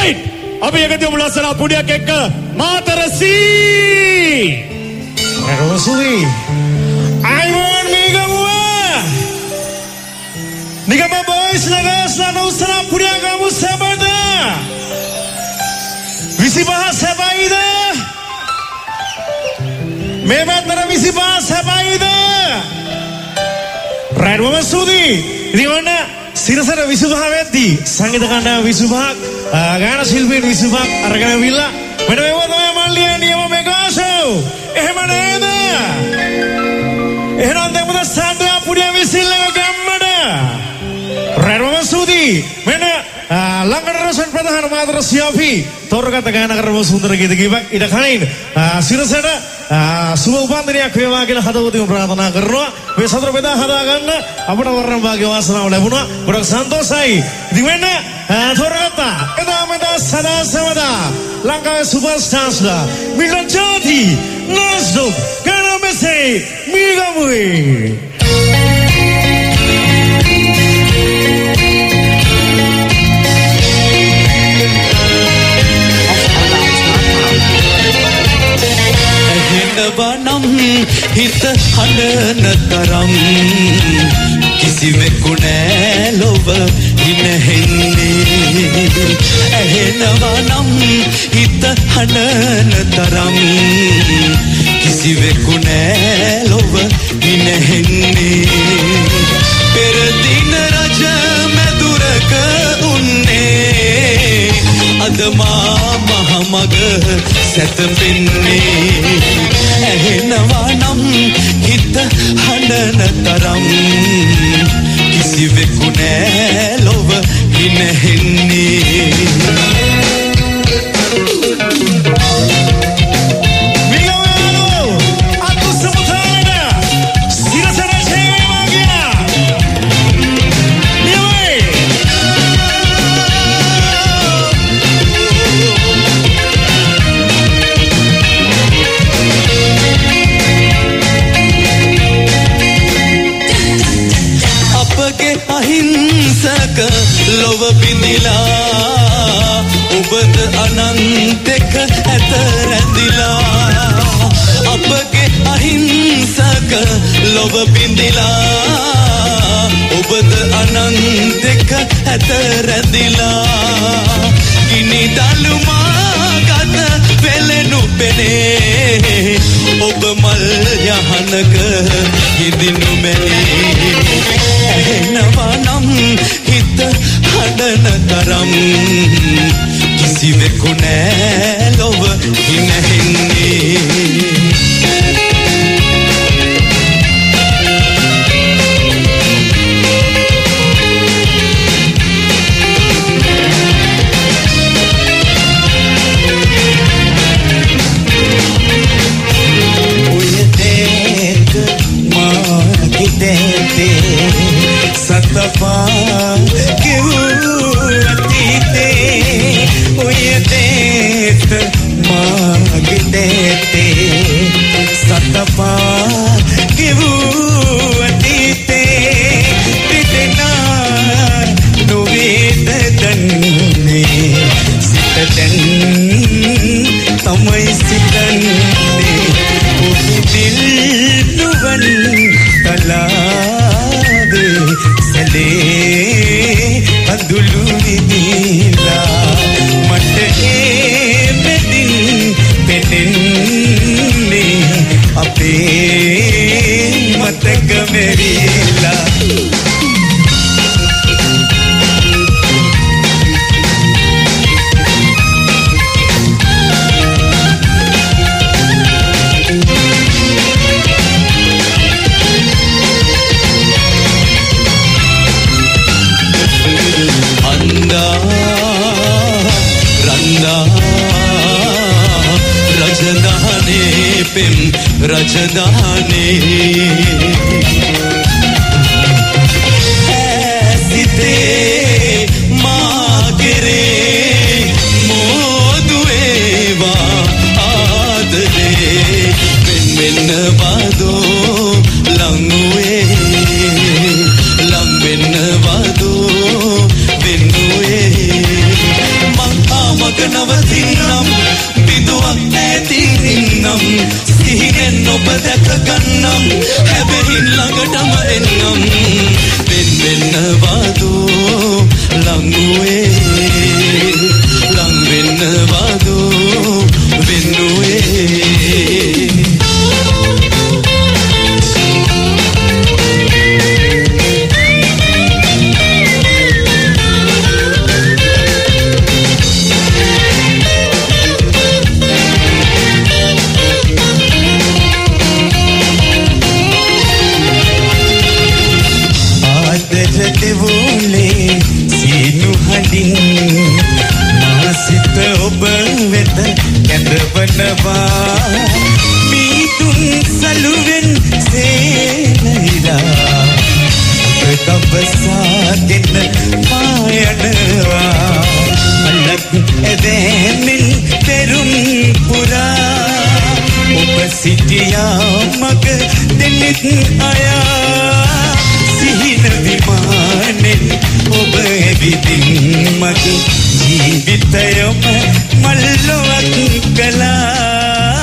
right. අපි එකතු වෙමු ලස්සන පුඩියක් එක්ක මාතරසී. රොසුයි. I want Nigamwa. Nigama boys nagasla no usara pudiyak kamu sabada. Visibaha sabaida. Mebatara visibaha sabaida. Right woman Sudi. Di mana Sirasara visibaha vetti. Sangeeta kanda visibaha. Gana silpi visibaha. Aragana villa. Mana mewa toya malliya niyama megaso. Ehema neda. Ehena ande muda sandra pudiya visilla gammada. Right woman Sudi. Mana Langgar Rasan Pradhan Madra Siafi. Torkata gana karbo sundara gita gibak ida khain. Sirasara සුබ උපන්දිනයක් වේවා කියලා හදවතින් ප්‍රාර්ථනා කරනවා. මේ සතර බෙදා හදා ගන්න අපට වරම් වාගේ වාසනාව ලැබුණා. ගොඩක් සන්තෝෂයි. ඉතින් වෙන්න තෝරගත්තා. එදා මෙදා සදා සමදා ලංකාවේ සුපර් ස්ටාර්ස්ලා මිලන් ජාති නස්ඩොක් කනමසේ මීගමුවේ. වනම් හිත හඬන තරම් කිසිවෙකු නෑ ලොව හිනහෙන්නේ ඇහෙනවා නම් හිත හඬන තරම් කිසිවෙකු නෑ ලොව හිනහෙන්නේ පෙර දින රජ මැදුරක උන්නේ අද මා මහමග සැතපෙන්නේ ඇහෙනවා නම් හිත හඬන තරම් කිසිවෙකු නෑ ලොව හිනහෙන්නේ ලොව බිඳිලා ඔබද අනන්තක ඇත රැඳිලා අපගේ අහිංසක ලොව බිඳිලා ඔබද අනන්තක ඇත රැඳිලා ගිනි දළුමා ගත වෙලෙනු පෙනේ ඔබ මල් යහනක හිඳිනු මැනේ ඇහෙනවා නම් හිත හඬන තරම් කිසිවෙකු නෑ ලොව හිනහෙන්නේ Satapa kiwatite uyetet magdete Satapa kiwatite pitena nuvedanne sitadan tamai sitanne udil nuvan tala සලේ අඳුළු විදිලා මට ඒ මෙදින් පෙනෙන්නේ අපේ මතක මෙරිලා Rajadane Site magere modueva adre men vado langwe vado benue දැක ගන්නම් හැබැයි ළඟටම එන්නම් වෙන් වෙන්නවාදෝ ලඟුවේ ලං වෙන්නවාදෝ වෙන්නුවේ මාසිත ඔබ වෙත කැඳවනවා මීතුන් සලුවෙන් සේනහිලා ඔබ කපසාගෙන පායනවා අලක් එදෙමින් පෙරුම් පුරා ඔබ සිටියා මග දෙනෙත් අයා සිහින විමානෙන් ඔබ එවිදින් මගේ ජීවිතයම මල්ලොවක් කළා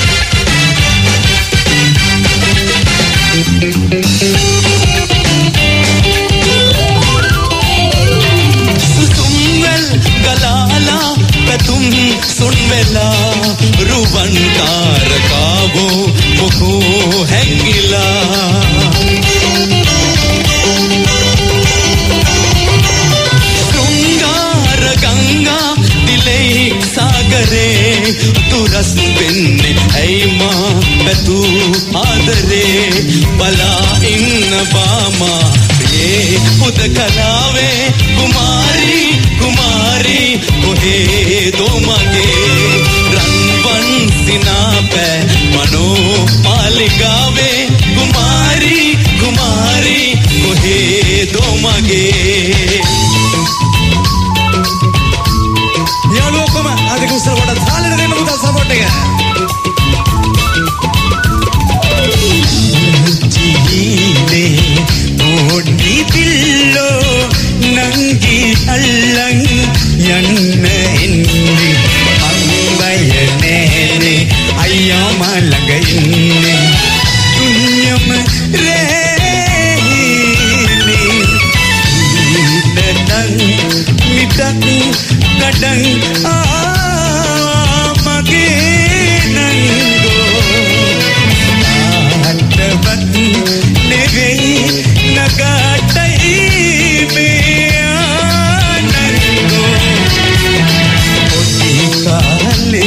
සුසුම්වැල් ගලාලා පැතුම් සුන් වෙලා රුවන් කාරකාවෝ මොකෝ හැංගිලා सागरे तुरस बिन्ने ऐमा बतू आदरे बला इन बामा ये उद कलावे कुमारी कुमारी कोहे दो मगे रंगवन सिना पे मनो मालिगावे कुमारी कुमारी कोहे दो मगे ಅದಕ್ಕೆ ಉತ್ತರ ಕೊಡ ಸಾಲಿನ ಮುದ ಸಪೋರ್ಟಿಗೆ ಜೀನೆ ಓಡಿ ದಿಲ್ಲೋ ನಂಗಿ ಅಲ್ಲಂ ಯನ್ನ ಇನ್ನಿ ಅಂಬಯನೇನೆ ಅಯ್ಯ ಮಲಗ ಇನ್ನಿ ತುಣ್ಯಂ ರೇನಿ ನದಂ ಮಿತಂ kadang mage nango atabat neve nagatai me nango otikale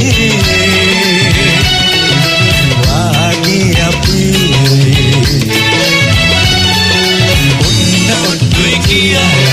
wagi api onna odwe kiya